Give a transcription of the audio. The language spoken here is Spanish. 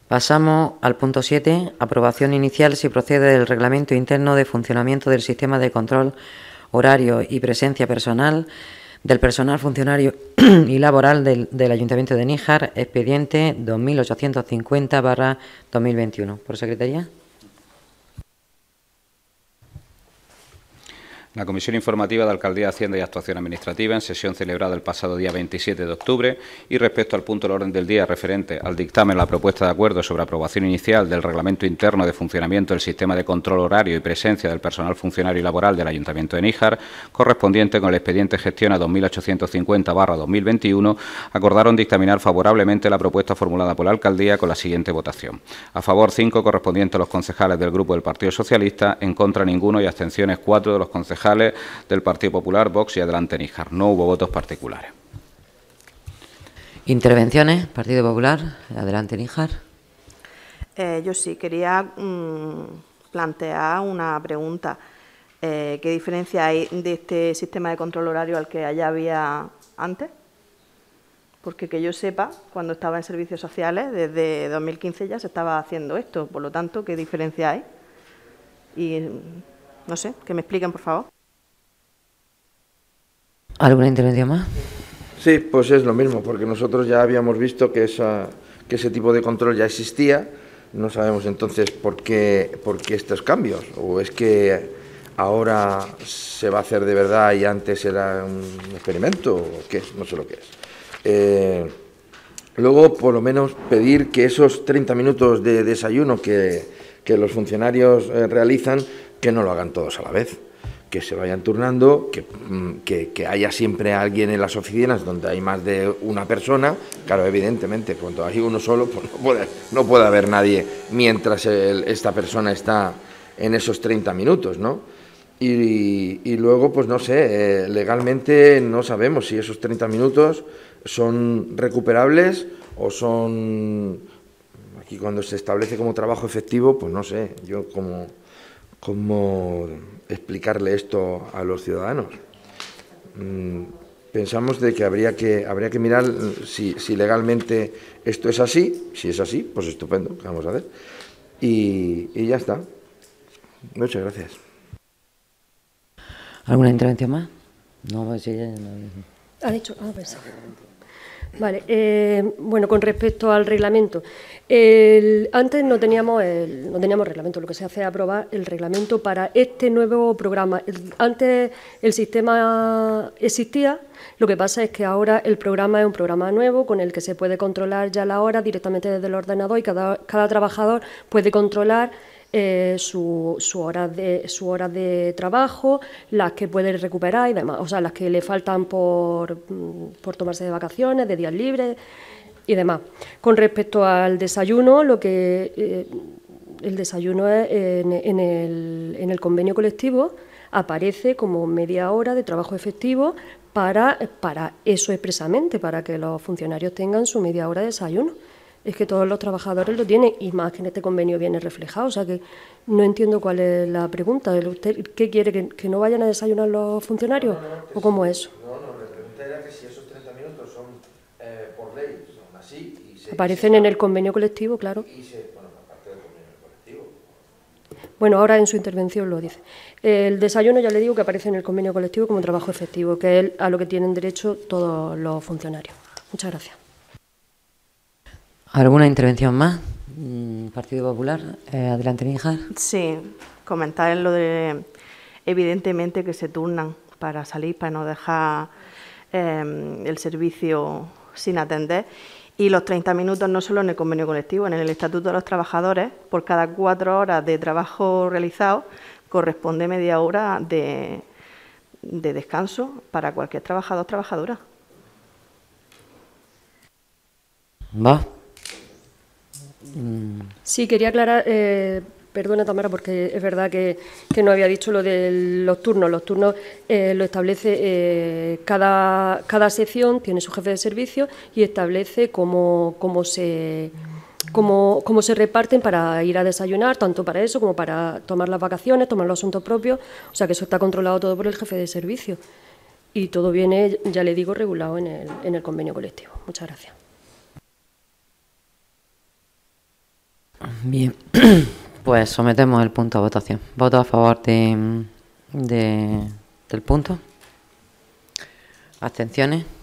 Pasamos al punto 7, aprobación inicial si procede del Reglamento Interno de Funcionamiento del Sistema de Control Horario y Presencia Personal del Personal Funcionario y Laboral del Ayuntamiento de Níjar, expediente 2850/2021. ¿Por secretaría? La Comisión Informativa de Alcaldía, Hacienda y Actuación Administrativa, en sesión celebrada el pasado día 27 de octubre, y respecto al punto del orden del día referente al dictamen la propuesta de acuerdo sobre aprobación inicial del Reglamento Interno de Funcionamiento del Sistema de Control Horario y Presencia del Personal Funcionario y Laboral del Ayuntamiento de Níjar, correspondiente con el expediente Gestiona 2850/2021, acordaron dictaminar favorablemente la propuesta formulada por la Alcaldía con la siguiente votación. A favor 5, correspondiente a los concejales del Grupo del Partido Socialista, en contra ninguno y abstenciones 4 de los concejales del Partido Popular, Vox y Adelante Níjar. No hubo votos particulares. Intervenciones. Partido Popular, Adelante Níjar. Yo sí quería plantear una pregunta. ¿Qué diferencia hay de este sistema de control horario al que allá había antes? Porque que yo sepa, cuando estaba en servicios sociales, desde 2015 ya se estaba haciendo esto. Por lo tanto, ¿qué diferencia hay? Y no sé, que me expliquen, por favor. ¿Alguna intervención más? Sí, pues es lo mismo, porque nosotros ya habíamos visto que ese tipo de control ya existía. No sabemos entonces por qué estos cambios, o es que ahora se va a hacer de verdad y antes era un experimento, o qué, no sé lo que es. Luego, por lo menos, pedir que esos 30 minutos de desayuno que los funcionarios realizan, que no lo hagan todos a la vez, que se vayan turnando, que haya siempre alguien en las oficinas donde hay más de una persona. Claro, evidentemente, cuando hay uno solo, pues no puede haber nadie mientras esta persona está en esos 30 minutos, ¿no? Y luego, pues no sé, legalmente no sabemos si esos 30 minutos son recuperables o son... Aquí cuando se establece como trabajo efectivo, pues no sé, yo cómo explicarle esto a los ciudadanos. Pensamos de que habría que mirar si legalmente esto es así. Si es así, pues estupendo, ¿qué vamos a hacer? Y ya está. Muchas gracias. ¿Alguna intervención más? No, pues sí, Ha dicho, pues. Vale, bueno, con respecto al reglamento, antes no teníamos reglamento, lo que se hace es aprobar el reglamento para este nuevo programa. Antes el sistema existía, lo que pasa es que ahora el programa es un programa nuevo con el que se puede controlar ya la hora directamente desde el ordenador y cada trabajador puede controlar sus horas de trabajo, las que puede recuperar y demás, o sea, las que le faltan por tomarse de vacaciones, de días libres y demás. Con respecto al desayuno, el desayuno es en el convenio colectivo aparece como media hora de trabajo efectivo para eso expresamente, para que los funcionarios tengan su media hora de desayuno. Es que todos los trabajadores lo tienen y más que en este convenio viene reflejado. O sea que no entiendo cuál es la pregunta. ¿Usted qué quiere? ¿Que no vayan a desayunar los funcionarios? ¿O cómo es eso? No, la pregunta era que si esos 30 minutos son por ley, son así. Aparecen en el convenio colectivo, claro. Bueno, aparte del convenio colectivo. Bueno, ahora en su intervención lo dice. El desayuno ya le digo que aparece en el convenio colectivo como trabajo efectivo, que es a lo que tienen derecho todos los funcionarios. Muchas gracias. ¿Alguna intervención más? Partido Popular, Adelante Níjar. Sí, comentar lo de, evidentemente, que se turnan para salir, para no dejar el servicio sin atender. Y los 30 minutos no solo en el convenio colectivo, en el Estatuto de los Trabajadores, por cada 4 horas de trabajo realizado, corresponde media hora de descanso para cualquier trabajador o trabajadora. ¿Va? Sí, quería aclarar, perdona Tamara, porque es verdad que no había dicho lo de los turnos. Los turnos lo establece cada sección, tiene su jefe de servicio y establece cómo se reparten para ir a desayunar, tanto para eso como para tomar las vacaciones, tomar los asuntos propios. O sea que eso está controlado todo por el jefe de servicio. Y todo viene, ya le digo, regulado en el convenio colectivo. Muchas gracias. Bien, pues sometemos el punto a votación. ¿Voto a favor del punto? ¿Abstenciones?